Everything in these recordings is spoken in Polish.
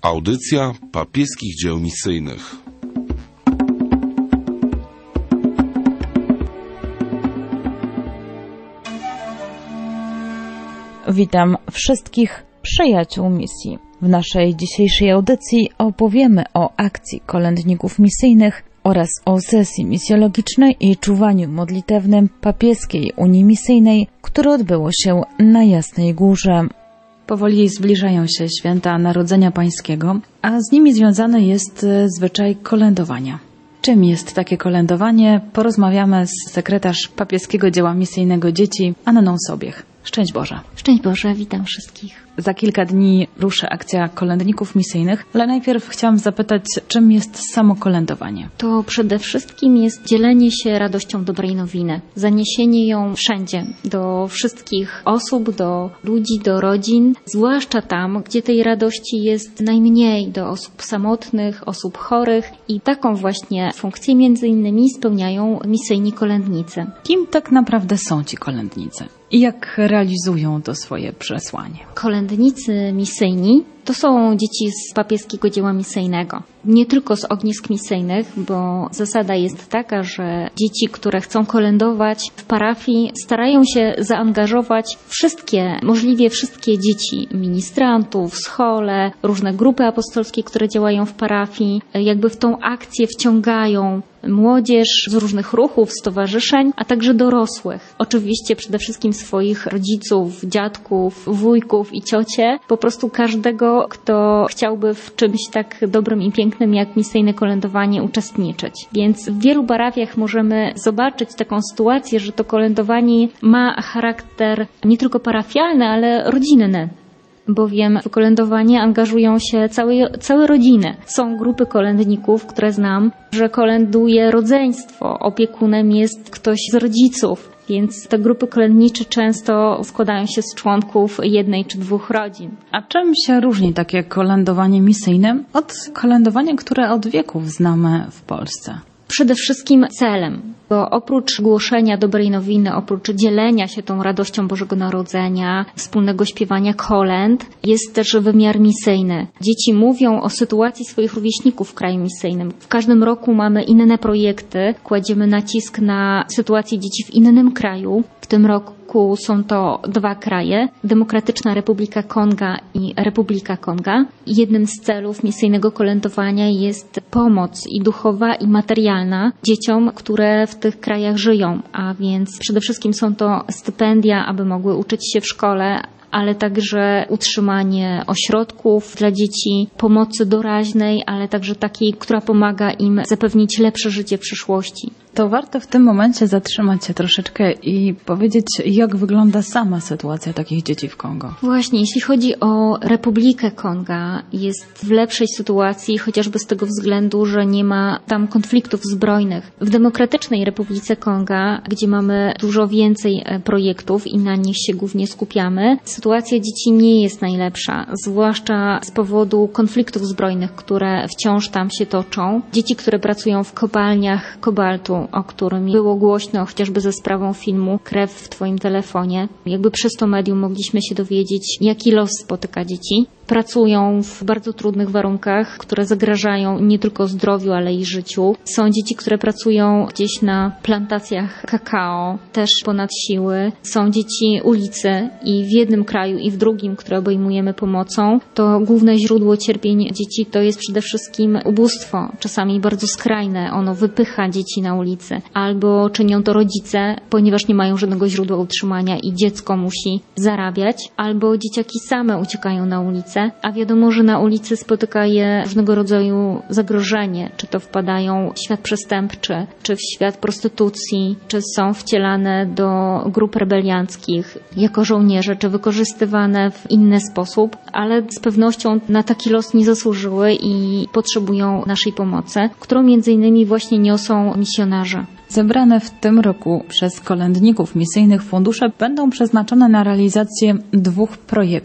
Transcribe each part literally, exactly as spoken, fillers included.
Audycja papieskich dzieł misyjnych. Witam wszystkich przyjaciół misji. W naszej dzisiejszej audycji opowiemy o akcji kolędników misyjnych oraz o sesji misjologicznej i czuwaniu modlitewnym Papieskiej Unii Misyjnej, które odbyło się na Jasnej Górze. Powoli zbliżają się święta Narodzenia Pańskiego, a z nimi związany jest zwyczaj kolędowania. Czym jest takie kolędowanie? Porozmawiamy z sekretarz Papieskiego Dzieła Misyjnego Dzieci, Anną Sobiech. Szczęść Boże. Szczęść Boże, witam wszystkich. Za kilka dni ruszy akcja kolędników misyjnych, ale najpierw chciałam zapytać, czym jest samo kolędowanie? To przede wszystkim jest dzielenie się radością dobrej nowiny, zaniesienie ją wszędzie, do wszystkich osób, do ludzi, do rodzin, zwłaszcza tam, gdzie tej radości jest najmniej, do osób samotnych, osób chorych i taką właśnie funkcję między innymi spełniają misyjni kolędnicy. Kim tak naprawdę są ci kolędnicy? I jak realizują to swoje przesłanie? Kolędnicy misyjni to są dzieci z Papieskiego Dzieła Misyjnego. Nie tylko z ognisk misyjnych, bo zasada jest taka, że dzieci, które chcą kolędować w parafii, starają się zaangażować wszystkie, możliwie wszystkie dzieci ministrantów, schole, różne grupy apostolskie, które działają w parafii, jakby w tą akcję wciągają młodzież z różnych ruchów, stowarzyszeń, a także dorosłych. Oczywiście przede wszystkim swoich rodziców, dziadków, wujków i ciocie, po prostu każdego, kto chciałby w czymś tak dobrym i pięknym jak misyjne kolędowanie uczestniczyć. Więc w wielu parafiach możemy zobaczyć taką sytuację, że to kolędowanie ma charakter nie tylko parafialny, ale rodzinny. Bowiem w kolędowanie angażują się całe, całe rodziny. Są grupy kolędników, które znam, że kolęduje rodzeństwo, opiekunem jest ktoś z rodziców, więc te grupy kolędnicze często składają się z członków jednej czy dwóch rodzin. A czym się różni takie kolędowanie misyjne od kolędowania, które od wieków znamy w Polsce? Przede wszystkim celem, bo oprócz głoszenia dobrej nowiny, oprócz dzielenia się tą radością Bożego Narodzenia, wspólnego śpiewania kolęd, jest też wymiar misyjny. Dzieci mówią o sytuacji swoich rówieśników w kraju misyjnym. W każdym roku mamy inne projekty, kładziemy nacisk na sytuację dzieci w innym kraju. W tym roku są to dwa kraje, Demokratyczna Republika Konga i Republika Konga. Jednym z celów misyjnego kolędowania jest pomoc i duchowa, i materialna dzieciom, które w tych krajach żyją, a więc przede wszystkim są to stypendia, aby mogły uczyć się w szkole, ale także utrzymanie ośrodków dla dzieci, pomocy doraźnej, ale także takiej, która pomaga im zapewnić lepsze życie w przyszłości. To warto w tym momencie zatrzymać się troszeczkę i powiedzieć, jak wygląda sama sytuacja takich dzieci w Kongo. Właśnie, jeśli chodzi o Republikę Konga, jest w lepszej sytuacji, chociażby z tego względu, że nie ma tam konfliktów zbrojnych. W Demokratycznej Republice Konga, gdzie mamy dużo więcej projektów i na nich się głównie skupiamy, sytuacja dzieci nie jest najlepsza, zwłaszcza z powodu konfliktów zbrojnych, które wciąż tam się toczą. Dzieci, które pracują w kopalniach kobaltu, o którym było głośno chociażby ze sprawą filmu Krew w Twoim telefonie. Jakby przez to medium mogliśmy się dowiedzieć, jaki los spotyka dzieci. Pracują w bardzo trudnych warunkach, które zagrażają nie tylko zdrowiu, ale i życiu. Są dzieci, które pracują gdzieś na plantacjach kakao, też ponad siły. Są dzieci ulicy i w jednym kraju i w drugim, które obejmujemy pomocą, to główne źródło cierpień dzieci to jest przede wszystkim ubóstwo, czasami bardzo skrajne. Ono wypycha dzieci na ulicy. Albo czynią to rodzice, ponieważ nie mają żadnego źródła utrzymania i dziecko musi zarabiać, albo dzieciaki same uciekają na ulicę. A wiadomo, że na ulicy spotyka je różnego rodzaju zagrożenie, czy to wpadają w świat przestępczy, czy w świat prostytucji, czy są wcielane do grup rebelianckich jako żołnierze, czy wykorzystywane w inny sposób, ale z pewnością na taki los nie zasłużyły i potrzebują naszej pomocy, którą między innymi właśnie niosą misjonarze. Zebrane w tym roku przez kolędników misyjnych fundusze będą przeznaczone na realizację dwóch projektów.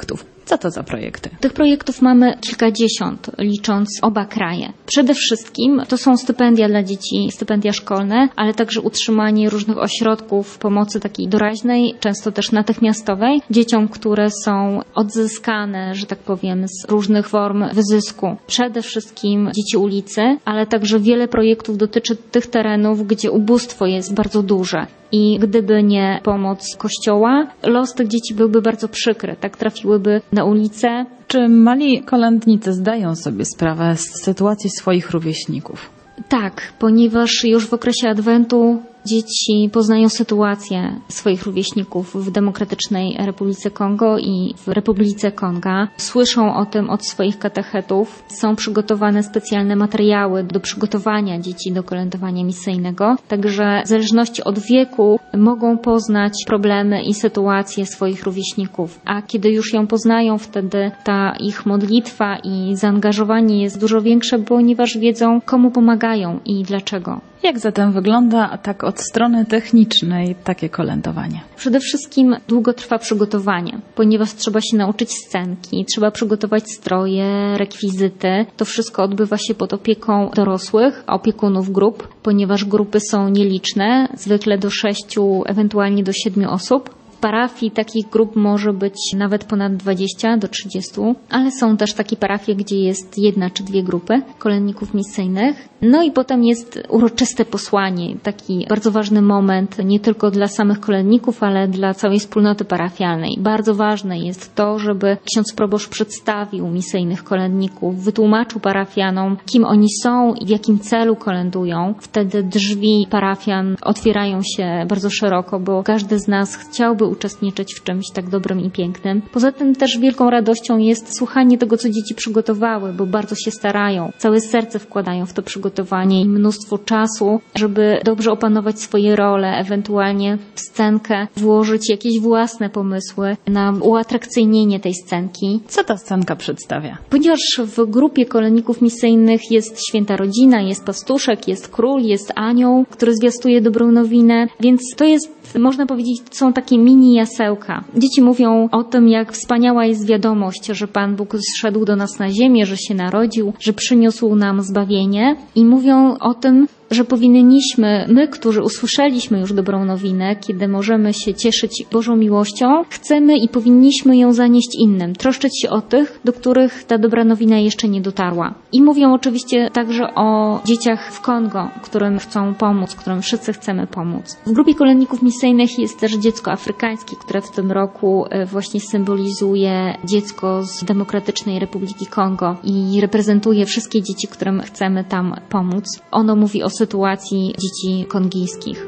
Co to za projekty? Tych projektów mamy kilkadziesiąt, licząc oba kraje. Przede wszystkim to są stypendia dla dzieci, stypendia szkolne, ale także utrzymanie różnych ośrodków pomocy takiej doraźnej, często też natychmiastowej, dzieciom, które są odzyskane, że tak powiem, z różnych form wyzysku. Przede wszystkim dzieci ulicy, ale także wiele projektów dotyczy tych terenów, gdzie ubóstwo jest bardzo duże. I gdyby nie pomoc Kościoła, los tych dzieci byłby bardzo przykry. Tak trafiłyby na ulicę. Czy mali kolędnicy zdają sobie sprawę z sytuacji swoich rówieśników? Tak, ponieważ już w okresie Adwentu dzieci poznają sytuację swoich rówieśników w Demokratycznej Republice Kongo i w Republice Konga. Słyszą o tym od swoich katechetów. Są przygotowane specjalne materiały do przygotowania dzieci do kolędowania misyjnego. Także w zależności od wieku mogą poznać problemy i sytuacje swoich rówieśników. A kiedy już ją poznają, wtedy ta ich modlitwa i zaangażowanie jest dużo większe, ponieważ wiedzą, komu pomagają i dlaczego. Jak zatem wygląda tak od strony technicznej takie kolędowanie? Przede wszystkim długo trwa przygotowanie, ponieważ trzeba się nauczyć scenki, trzeba przygotować stroje, rekwizyty. To wszystko odbywa się pod opieką dorosłych, opiekunów grup, ponieważ grupy są nieliczne, zwykle do sześciu, ewentualnie do siedmiu osób. W parafii takich grup może być nawet ponad dwadzieścia do trzydziestu, ale są też takie parafie, gdzie jest jedna czy dwie grupy kolędników misyjnych. No i potem jest uroczyste posłanie, taki bardzo ważny moment nie tylko dla samych kolędników, ale dla całej wspólnoty parafialnej. Bardzo ważne jest to, żeby ksiądz proboszcz przedstawił misyjnych kolędników, wytłumaczył parafianom, kim oni są i w jakim celu kolędują. Wtedy drzwi parafian otwierają się bardzo szeroko, bo każdy z nas chciałby uczestniczyć w czymś tak dobrym i pięknym. Poza tym też wielką radością jest słuchanie tego, co dzieci przygotowały, bo bardzo się starają, całe serce wkładają w to przygotowanie i mnóstwo czasu, żeby dobrze opanować swoje role, ewentualnie w scenkę włożyć jakieś własne pomysły na uatrakcyjnienie tej scenki. Co ta scenka przedstawia? Ponieważ w grupie kolędników misyjnych jest święta rodzina, jest pastuszek, jest król, jest anioł, który zwiastuje dobrą nowinę, więc to jest, można powiedzieć, są takie mini jasełka. Dzieci mówią o tym, jak wspaniała jest wiadomość, że Pan Bóg zszedł do nas na ziemię, że się narodził, że przyniósł nam zbawienie i mówią o tym, że powinniśmy, my, którzy usłyszeliśmy już dobrą nowinę, kiedy możemy się cieszyć Bożą miłością, chcemy i powinniśmy ją zanieść innym, troszczyć się o tych, do których ta dobra nowina jeszcze nie dotarła. I mówią oczywiście także o dzieciach w Kongo, którym chcą pomóc, którym wszyscy chcemy pomóc. W grupie kolędników misyjnych jest też dziecko afrykańskie, które w tym roku właśnie symbolizuje dziecko z Demokratycznej Republiki Kongo i reprezentuje wszystkie dzieci, którym chcemy tam pomóc. Ono mówi o sytuacji dzieci kongijskich.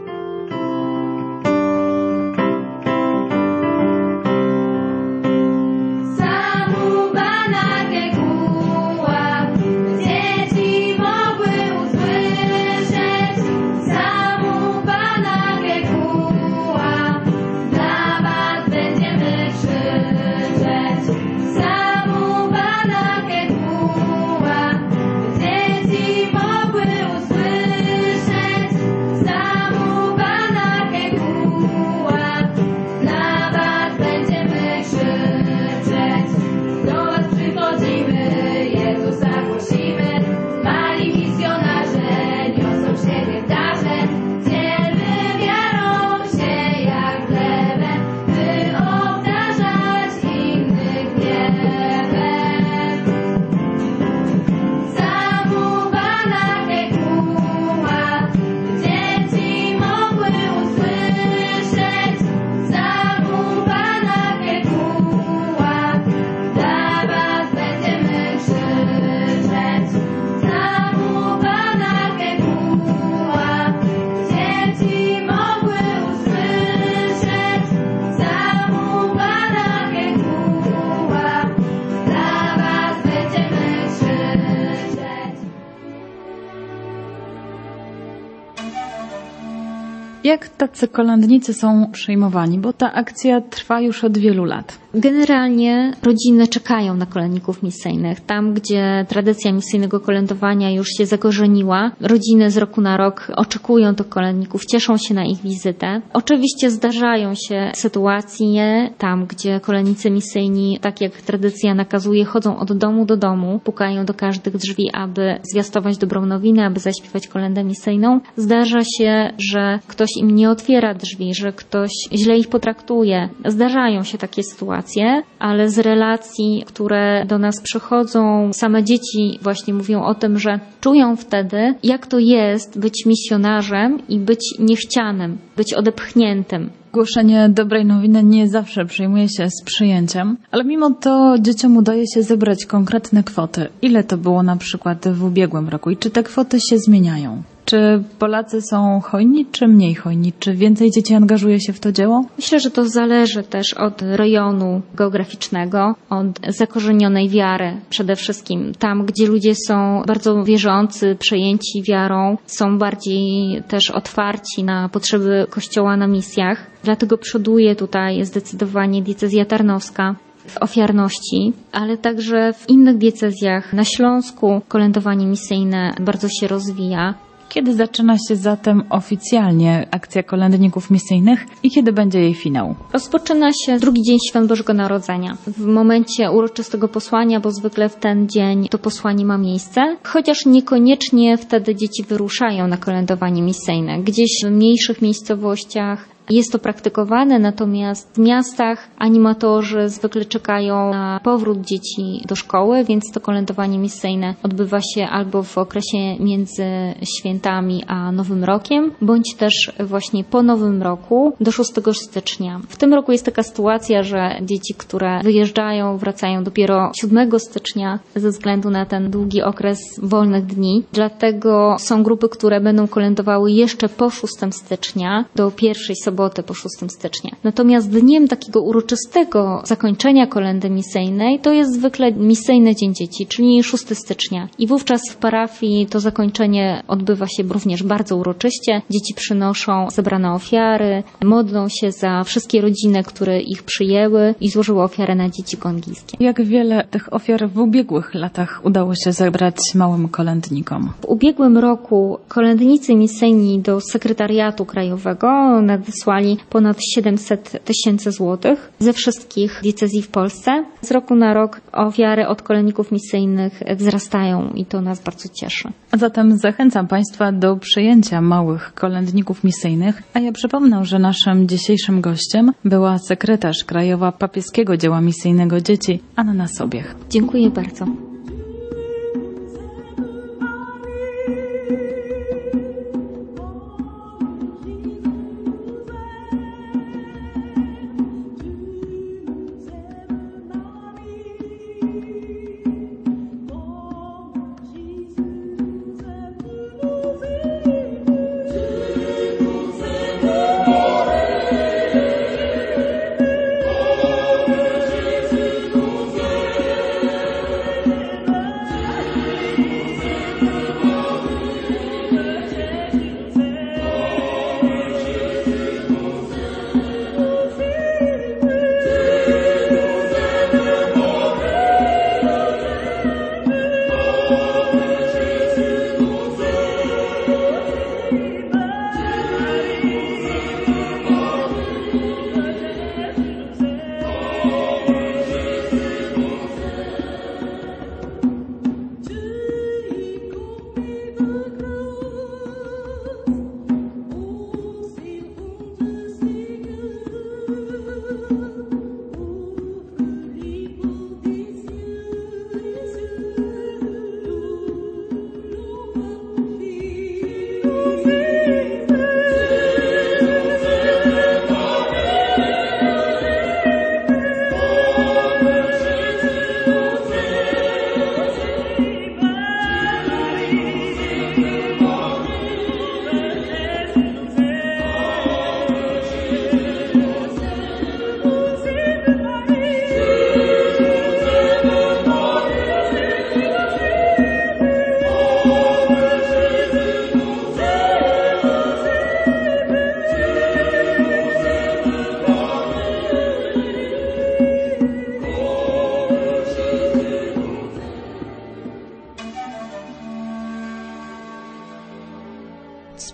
Samu Jak tacy kolędnicy są przyjmowani? Bo ta akcja trwa już od wielu lat. Generalnie rodziny czekają na kolędników misyjnych. Tam, gdzie tradycja misyjnego kolędowania już się zakorzeniła, rodziny z roku na rok oczekują tych kolędników, cieszą się na ich wizytę. Oczywiście zdarzają się sytuacje tam, gdzie kolędnicy misyjni, tak jak tradycja nakazuje, chodzą od domu do domu, pukają do każdych drzwi, aby zwiastować dobrą nowinę, aby zaśpiewać kolędę misyjną. Zdarza się, że ktoś im nie otwiera drzwi, że ktoś źle ich potraktuje. Zdarzają się takie sytuacje. Ale z relacji, które do nas przychodzą, same dzieci właśnie mówią o tym, że czują wtedy, jak to jest być misjonarzem i być niechcianym, być odepchniętym. Głoszenie dobrej nowiny nie zawsze przyjmuje się z przyjęciem, ale mimo to dzieciom udaje się zebrać konkretne kwoty. Ile to było na przykład w ubiegłym roku i czy te kwoty się zmieniają? Czy Polacy są hojni, czy mniej hojni? Czy więcej dzieci angażuje się w to dzieło? Myślę, że to zależy też od rejonu geograficznego, od zakorzenionej wiary przede wszystkim. Tam, gdzie ludzie są bardzo wierzący, przejęci wiarą, są bardziej też otwarci na potrzeby Kościoła na misjach. Dlatego przoduje tutaj zdecydowanie diecezja tarnowska w ofiarności, ale także w innych diecezjach na Śląsku kolędowanie misyjne bardzo się rozwija. Kiedy zaczyna się zatem oficjalnie akcja kolędników misyjnych i kiedy będzie jej finał? Rozpoczyna się drugi dzień Świąt Bożego Narodzenia. W momencie uroczystego posłania, bo zwykle w ten dzień to posłanie ma miejsce, chociaż niekoniecznie wtedy dzieci wyruszają na kolędowanie misyjne. Gdzieś w mniejszych miejscowościach jest to praktykowane, natomiast w miastach animatorzy zwykle czekają na powrót dzieci do szkoły, więc to kolędowanie misyjne odbywa się albo w okresie między świętami a Nowym Rokiem, bądź też właśnie po Nowym Roku do szóstego stycznia. W tym roku jest taka sytuacja, że dzieci, które wyjeżdżają, wracają dopiero siódmego stycznia ze względu na ten długi okres wolnych dni. Dlatego są grupy, które będą kolędowały jeszcze po szóstego stycznia do pierwszej soboty po szóstego stycznia. Natomiast dniem takiego uroczystego zakończenia kolędy misyjnej to jest zwykle misyjny Dzień Dzieci, czyli szóstego stycznia. I wówczas w parafii to zakończenie odbywa się również bardzo uroczyście. Dzieci przynoszą zebrane ofiary, modlą się za wszystkie rodziny, które ich przyjęły i złożyły ofiarę na dzieci kongijskie. Jak wiele tych ofiar w ubiegłych latach udało się zebrać małym kolędnikom? W ubiegłym roku kolędnicy misyjni do Sekretariatu Krajowego nadesłali ponad siedemset tysięcy złotych ze wszystkich diecezji w Polsce. Z roku na rok ofiary od kolędników misyjnych wzrastają i to nas bardzo cieszy. A zatem zachęcam Państwa do przyjęcia małych kolędników misyjnych, a ja przypomnę, że naszym dzisiejszym gościem była sekretarz Krajowa Papieskiego Dzieła Misyjnego Dzieci Anna Sobiech. Dziękuję bardzo.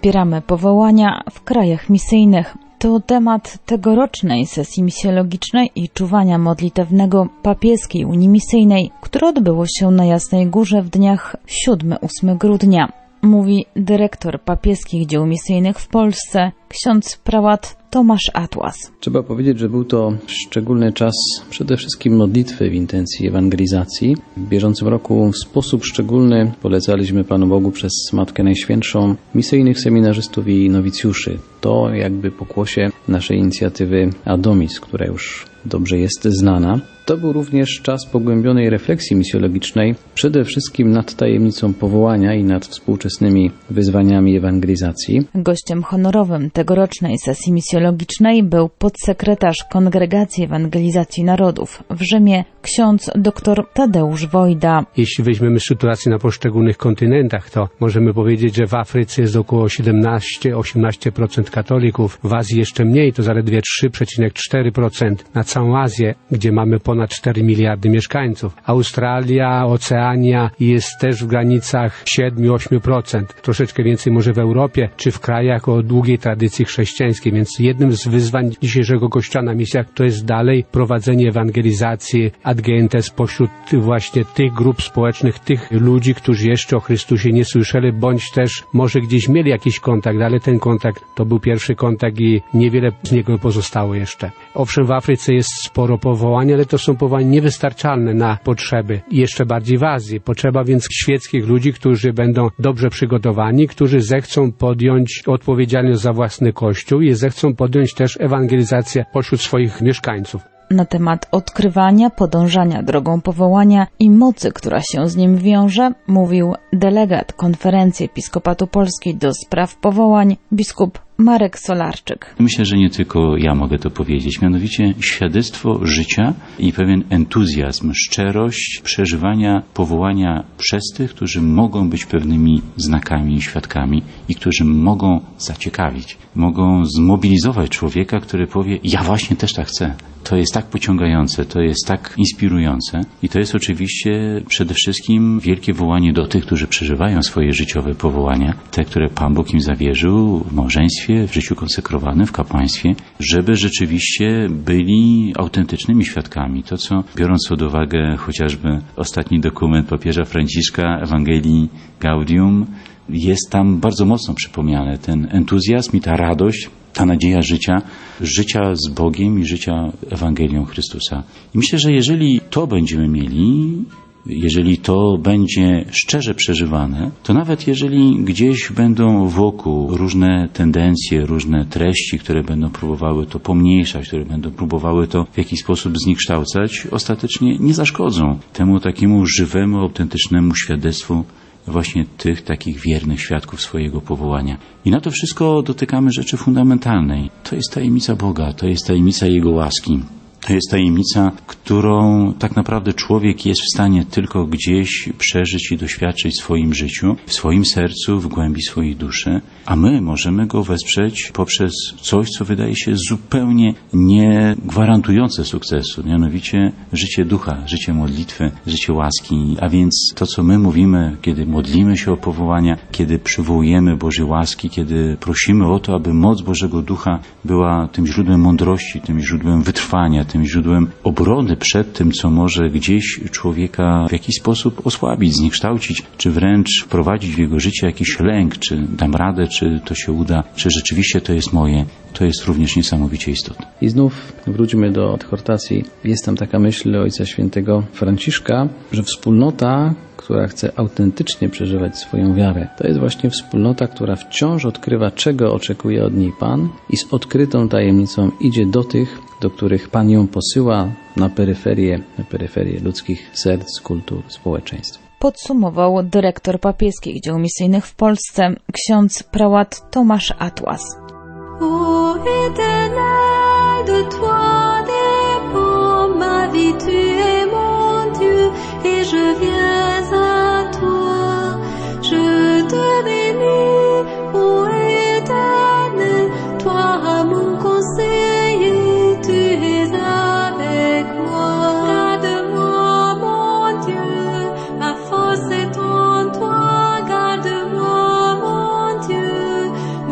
wspieramy powołania w krajach misyjnych. To temat tegorocznej sesji misjologicznej i czuwania modlitewnego Papieskiej Unii Misyjnej, które odbyło się na Jasnej Górze w dniach siódmego do ósmego grudnia. Mówi dyrektor papieskich dzieł misyjnych w Polsce, ksiądz prałat Tomasz Atłas. Trzeba powiedzieć, że był to szczególny czas przede wszystkim modlitwy w intencji ewangelizacji. W bieżącym roku w sposób szczególny polecaliśmy Panu Bogu przez Matkę Najświętszą misyjnych seminarzystów i nowicjuszy. To jakby pokłosie naszej inicjatywy Adomis, która już dobrze jest znana. To był również czas pogłębionej refleksji misjologicznej, przede wszystkim nad tajemnicą powołania i nad współczesnymi wyzwaniami ewangelizacji. Gościem honorowym tegorocznej sesji misjologicznej był podsekretarz Kongregacji Ewangelizacji Narodów w Rzymie, ksiądz dr Tadeusz Wojda. Jeśli weźmiemy sytuację na poszczególnych kontynentach, to możemy powiedzieć, że w Afryce jest około siedemnaście do osiemnastu procent katolików, w Azji jeszcze mniej, to zaledwie trzy przecinek cztery procent. Na całą Azję, gdzie mamy ponad cztery miliardy mieszkańców. Australia, Oceania jest też w granicach siedem do ośmiu procent. Troszeczkę więcej może w Europie, czy w krajach o długiej tradycji chrześcijańskiej. Więc jednym z wyzwań dzisiejszego Kościoła na misjach to jest dalej prowadzenie ewangelizacji ad gentes pośród właśnie tych grup społecznych, tych ludzi, którzy jeszcze o Chrystusie nie słyszeli, bądź też może gdzieś mieli jakiś kontakt, ale ten kontakt to był pierwszy kontakt i niewiele z niego pozostało jeszcze. Owszem, w Afryce jest sporo powołań, ale to są powołania niewystarczalne na potrzeby. I jeszcze bardziej w Azji. Potrzeba więc świeckich ludzi, którzy będą dobrze przygotowani, którzy zechcą podjąć odpowiedzialność za własny Kościół i zechcą podjąć też ewangelizację pośród swoich mieszkańców. Na temat odkrywania, podążania drogą powołania i mocy, która się z nim wiąże, mówił delegat Konferencji Episkopatu Polskiej do spraw powołań, biskup Marek Solarczyk. Myślę, że nie tylko ja mogę to powiedzieć, mianowicie świadectwo życia i pewien entuzjazm, szczerość przeżywania powołania przez tych, którzy mogą być pewnymi znakami i świadkami i którzy mogą zaciekawić, mogą zmobilizować człowieka, który powie, ja właśnie też tak chcę. To jest tak pociągające, to jest tak inspirujące i to jest oczywiście przede wszystkim wielkie wołanie do tych, którzy przeżywają swoje życiowe powołania, te, które Pan Bóg im zawierzył w małżeństwie, w życiu konsekrowanym, w kapłaństwie, żeby rzeczywiście byli autentycznymi świadkami. To, co biorąc pod uwagę chociażby ostatni dokument papieża Franciszka, Ewangelii Gaudium, jest tam bardzo mocno przypomniane ten entuzjazm i ta radość, ta nadzieja życia, życia z Bogiem i życia Ewangelią Chrystusa. I myślę, że jeżeli to będziemy mieli, jeżeli to będzie szczerze przeżywane, to nawet jeżeli gdzieś będą wokół różne tendencje, różne treści, które będą próbowały to pomniejszać, które będą próbowały to w jakiś sposób zniekształcać, ostatecznie nie zaszkodzą temu takiemu żywemu, autentycznemu świadectwu właśnie tych takich wiernych świadków swojego powołania. I na to wszystko dotykamy rzeczy fundamentalnej. To jest tajemnica Boga, to jest tajemnica Jego łaski. To jest tajemnica, którą tak naprawdę człowiek jest w stanie tylko gdzieś przeżyć i doświadczyć w swoim życiu, w swoim sercu, w głębi swojej duszy, a my możemy go wesprzeć poprzez coś, co wydaje się zupełnie nie gwarantujące sukcesu, mianowicie życie ducha, życie modlitwy, życie łaski. A więc to, co my mówimy, kiedy modlimy się o powołania, kiedy przywołujemy Bożej łaski, kiedy prosimy o to, aby moc Bożego Ducha była tym źródłem mądrości, tym źródłem wytrwania, tym źródłem obrony przed tym, co może gdzieś człowieka w jakiś sposób osłabić, zniekształcić, czy wręcz wprowadzić w jego życie jakiś lęk, czy dam radę, czy to się uda, czy rzeczywiście to jest moje. To jest również niesamowicie istotne. I znów wróćmy do adhortacji. Jest tam taka myśl Ojca Świętego Franciszka, że wspólnota, która chce autentycznie przeżywać swoją wiarę, to jest właśnie wspólnota, która wciąż odkrywa, czego oczekuje od niej Pan i z odkrytą tajemnicą idzie do tych, do których Pan ją posyła na peryferię, na peryferię ludzkich serc, kultur, społeczeństw. Podsumował dyrektor papieskich dzieł misyjnych w Polsce, ksiądz prałat Tomasz Atłas. Ô Éternel, de toi dépend ma vie, tu es mon Dieu, et je viens à toi. Je te bénis, ô Éternel, toi mon conseiller, tu es avec moi. Garde-moi, mon Dieu, ma force est en toi, garde-moi, mon Dieu,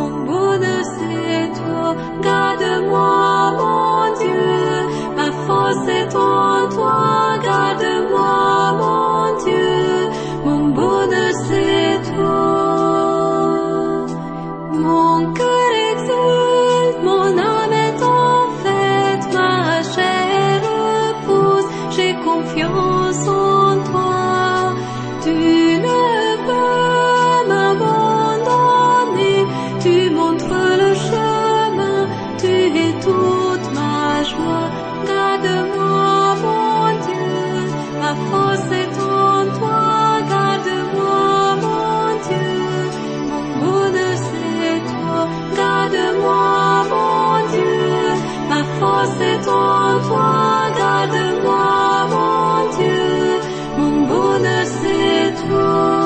j'ai confiance en toi. Tu ne peux m'abandonner, tu montres le chemin, tu es toute ma joie. Garde-moi, mon Dieu, ma force est en toi. Garde-moi, mon Dieu, mon bonheur c'est toi. Garde-moi, mon Dieu, ma force est en toi. Garde-moi, mon Dieu, mon bonheur c'est toi.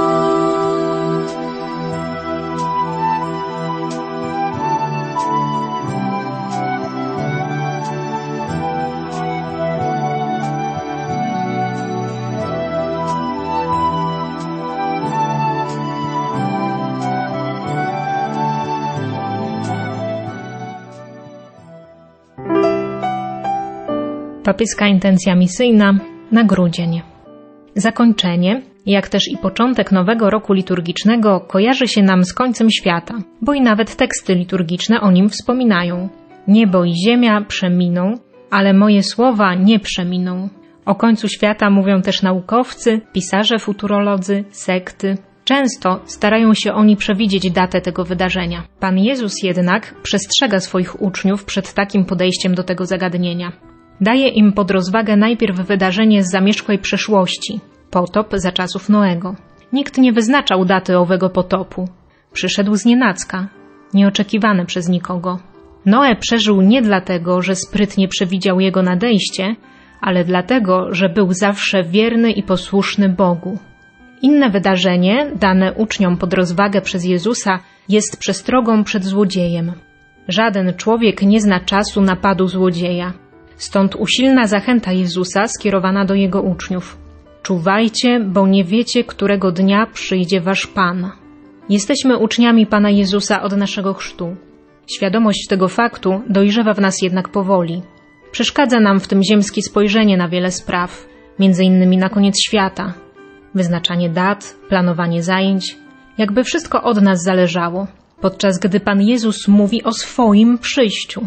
Papieska intencja misyjna na grudzień. Zakończenie, jak też i początek nowego roku liturgicznego kojarzy się nam z końcem świata, bo i nawet teksty liturgiczne o nim wspominają. Niebo i ziemia przeminą, ale moje słowa nie przeminą. O końcu świata mówią też naukowcy, pisarze futurolodzy, sekty. Często starają się oni przewidzieć datę tego wydarzenia. Pan Jezus jednak przestrzega swoich uczniów przed takim podejściem do tego zagadnienia. Daje im pod rozwagę najpierw wydarzenie z zamierzchłej przeszłości, potop za czasów Noego. Nikt nie wyznaczał daty owego potopu. Przyszedł znienacka, nieoczekiwany przez nikogo. Noe przeżył nie dlatego, że sprytnie przewidział jego nadejście, ale dlatego, że był zawsze wierny i posłuszny Bogu. Inne wydarzenie, dane uczniom pod rozwagę przez Jezusa, jest przestrogą przed złodziejem. Żaden człowiek nie zna czasu napadu złodzieja. Stąd usilna zachęta Jezusa skierowana do Jego uczniów. Czuwajcie, bo nie wiecie, którego dnia przyjdzie wasz Pan. Jesteśmy uczniami Pana Jezusa od naszego chrztu. Świadomość tego faktu dojrzewa w nas jednak powoli. Przeszkadza nam w tym ziemskie spojrzenie na wiele spraw, między innymi na koniec świata. Wyznaczanie dat, planowanie zajęć, jakby wszystko od nas zależało, podczas gdy Pan Jezus mówi o swoim przyjściu.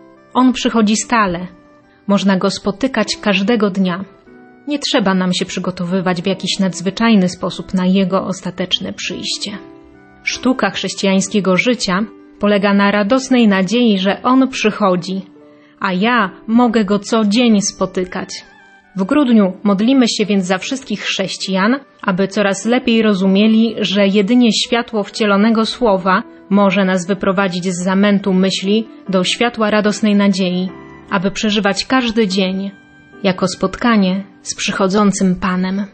On przychodzi stale. Można Go spotykać każdego dnia. Nie trzeba nam się przygotowywać w jakiś nadzwyczajny sposób na Jego ostateczne przyjście. Sztuka chrześcijańskiego życia polega na radosnej nadziei, że On przychodzi, a ja mogę Go co dzień spotykać. W grudniu modlimy się więc za wszystkich chrześcijan, aby coraz lepiej rozumieli, że jedynie światło wcielonego Słowa może nas wyprowadzić z zamętu myśli do światła radosnej nadziei, aby przeżywać każdy dzień jako spotkanie z przychodzącym Panem.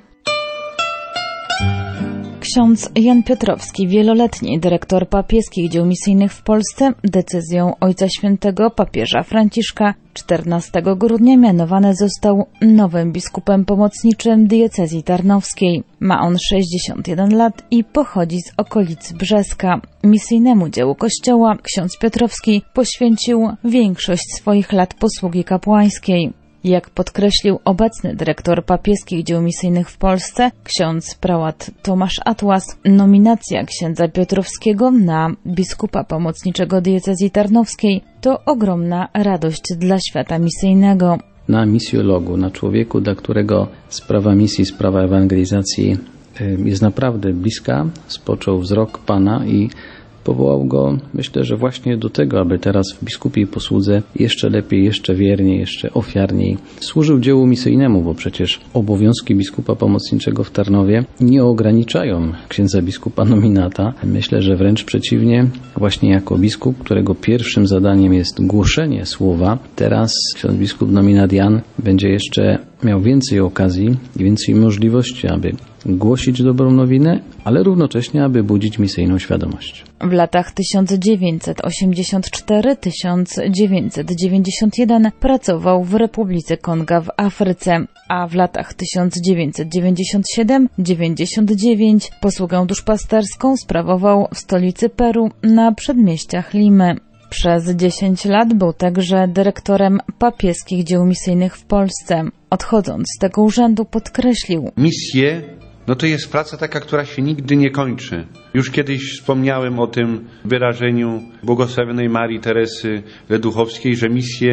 Ksiądz Jan Piotrowski, wieloletni dyrektor papieskich dzieł misyjnych w Polsce, decyzją Ojca Świętego papieża Franciszka czternastego grudnia mianowany został nowym biskupem pomocniczym diecezji tarnowskiej. Ma on sześćdziesiąt jeden lat i pochodzi z okolic Brzeska. Misyjnemu dziełu Kościoła ksiądz Piotrowski poświęcił większość swoich lat posługi kapłańskiej. Jak podkreślił obecny dyrektor papieskich dzieł misyjnych w Polsce, ksiądz prałat Tomasz Atłas, nominacja księdza Piotrowskiego na biskupa pomocniczego diecezji tarnowskiej to ogromna radość dla świata misyjnego. Na misjologu, na człowieku, dla którego sprawa misji, sprawa ewangelizacji jest naprawdę bliska, spoczął wzrok Pana i powołał go, myślę, że właśnie do tego, aby teraz w biskupiej posłudze jeszcze lepiej, jeszcze wierniej, jeszcze ofiarniej służył dziełu misyjnemu, bo przecież obowiązki biskupa pomocniczego w Tarnowie nie ograniczają księdza biskupa nominata. Myślę, że wręcz przeciwnie, właśnie jako biskup, którego pierwszym zadaniem jest głoszenie słowa, teraz ksiądz biskup nominat Jan będzie jeszcze miał więcej okazji i więcej możliwości, aby głosić dobrą nowinę, ale równocześnie, aby budzić misyjną świadomość. W latach tysiąc dziewięćset osiemdziesiąt cztery do tysiąc dziewięćset dziewięćdziesiąt jeden pracował w Republice Konga w Afryce, a w latach tysiąc dziewięćset dziewięćdziesiąt siedem do dziewięćdziesiąt dziewięć posługę duszpasterską sprawował w stolicy Peru na przedmieściach Limy. Przez dziesięć lat był także dyrektorem papieskich dzieł misyjnych w Polsce. Odchodząc z tego urzędu podkreślił: misje, no to jest praca taka, która się nigdy nie kończy. Już kiedyś wspomniałem o tym wyrażeniu błogosławionej Marii Teresy Leduchowskiej, że misje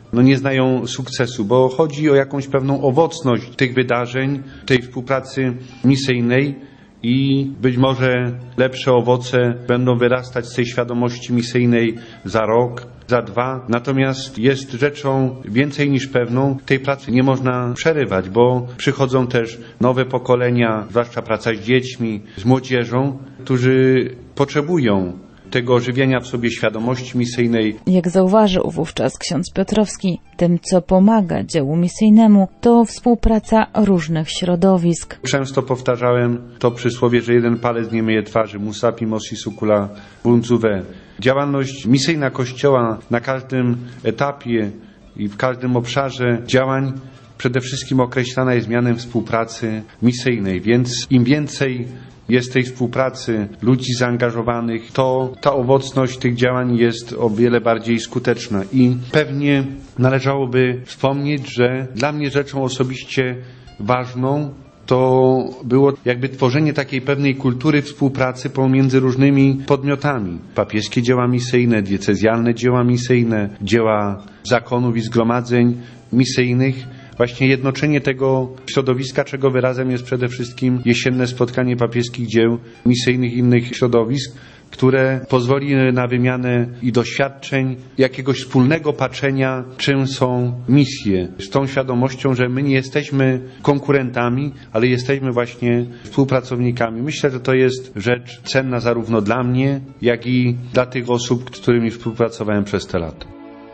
no nie znają sukcesu, bo chodzi o jakąś pewną owocność tych wydarzeń, tej współpracy misyjnej i być może lepsze owoce będą wyrastać z tej świadomości misyjnej za rok, za dwa. Natomiast jest rzeczą więcej niż pewną, tej pracy nie można przerywać, bo przychodzą też nowe pokolenia, zwłaszcza praca z dziećmi, z młodzieżą, którzy potrzebują tego ożywienia w sobie świadomości misyjnej. Jak zauważył wówczas ksiądz Piotrowski, tym, co pomaga dziełu misyjnemu, to współpraca różnych środowisk. Często powtarzałem to przysłowie, że jeden palec nie myje twarzy, musapi mosi sukula bunzuwe. Działalność misyjna Kościoła na każdym etapie i w każdym obszarze działań przede wszystkim określana jest mianem współpracy misyjnej, więc im więcej jest tej współpracy, ludzi zaangażowanych, to ta owocność tych działań jest o wiele bardziej skuteczna. I pewnie należałoby wspomnieć, że dla mnie rzeczą osobiście ważną to było jakby tworzenie takiej pewnej kultury współpracy pomiędzy różnymi podmiotami. Papieskie dzieła misyjne, diecezjalne dzieła misyjne, dzieła zakonów i zgromadzeń misyjnych. Właśnie jednoczenie tego środowiska, czego wyrazem jest przede wszystkim jesienne spotkanie papieskich dzieł misyjnych i innych środowisk, które pozwoli na wymianę i doświadczeń, jakiegoś wspólnego patrzenia, czym są misje. Z tą świadomością, że my nie jesteśmy konkurentami, ale jesteśmy właśnie współpracownikami. Myślę, że to jest rzecz cenna zarówno dla mnie, jak i dla tych osób, z którymi współpracowałem przez te lata.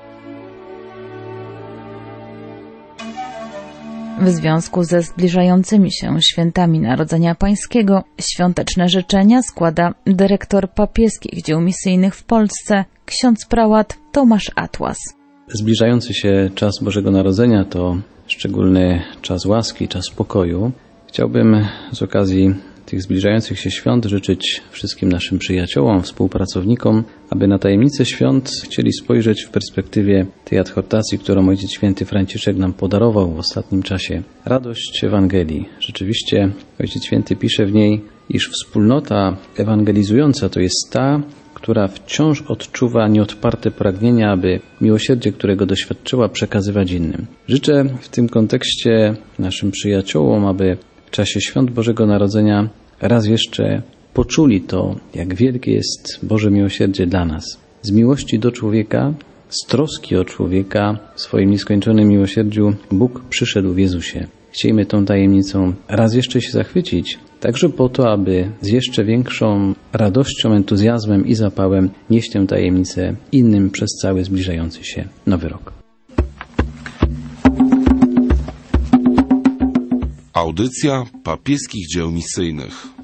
W związku ze zbliżającymi się świętami Narodzenia Pańskiego świąteczne życzenia składa dyrektor papieskich dzieł misyjnych w Polsce, ksiądz prałat Tomasz Atłas. Zbliżający się czas Bożego Narodzenia to szczególny czas łaski, czas pokoju. Chciałbym z okazji tych zbliżających się świąt życzyć wszystkim naszym przyjaciołom, współpracownikom, aby na tajemnicę świąt chcieli spojrzeć w perspektywie tej adhortacji, którą Ojciec Święty Franciszek nam podarował w ostatnim czasie. Radość Ewangelii. Rzeczywiście Ojciec Święty pisze w niej, iż wspólnota ewangelizująca to jest ta, która wciąż odczuwa nieodparte pragnienia, aby miłosierdzie, którego doświadczyła, przekazywać innym. Życzę w tym kontekście naszym przyjaciołom, aby w czasie świąt Bożego Narodzenia raz jeszcze poczuli to, jak wielkie jest Boże miłosierdzie dla nas. Z miłości do człowieka, z troski o człowieka, w swoim nieskończonym miłosierdziu Bóg przyszedł w Jezusie. Chciejmy tą tajemnicą raz jeszcze się zachwycić, także po to, aby z jeszcze większą radością, entuzjazmem i zapałem nieść tę tajemnicę innym przez cały zbliżający się Nowy Rok. Audycja papieskich dzieł misyjnych.